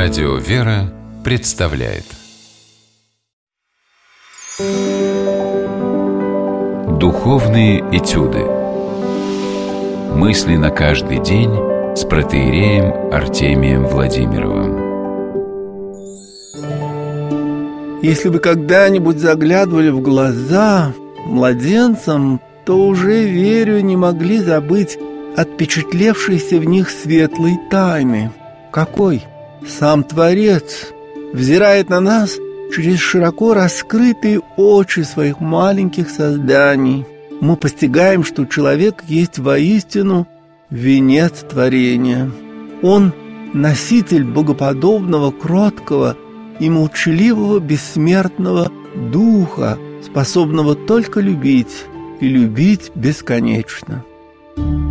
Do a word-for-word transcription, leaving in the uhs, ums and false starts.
Радио «Вера» представляет Духовные этюды. Мысли на каждый день с протоиереем Артемием Владимировым. Если вы когда-нибудь заглядывали в глаза младенцам, то уже, верю, не могли забыть отпечатлевшейся в них светлой тайны. Какой? Сам Творец взирает на нас через широко раскрытые очи своих маленьких созданий. Мы постигаем, что человек есть воистину венец творения. Он носитель богоподобного, кроткого и молчаливого бессмертного духа, способного только любить и любить бесконечно.